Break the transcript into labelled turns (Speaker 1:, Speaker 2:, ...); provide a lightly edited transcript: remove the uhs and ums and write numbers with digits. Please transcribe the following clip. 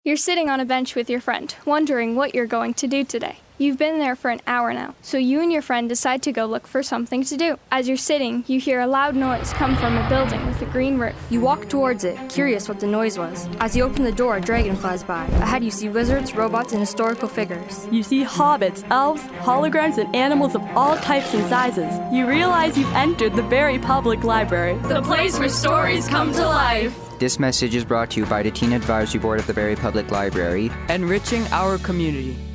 Speaker 1: You're sitting on a bench with your friend, wondering what you're going to do today. You've been there for an hour now, so you and your friend decide to go look for something to do. As you're sitting, you hear a loud noise come from a building with a green roof.
Speaker 2: You walk towards it, curious what the noise was. As you open the door, a dragon flies by. Ahead you see wizards, robots, and historical figures.
Speaker 3: You see hobbits, elves, holograms, and animals of all types and sizes. You realize you've entered the Barry Public Library,
Speaker 4: the place where stories come to life.
Speaker 5: This message is brought to you by the Teen Advisory Board of the Barry Public Library,
Speaker 6: enriching our community.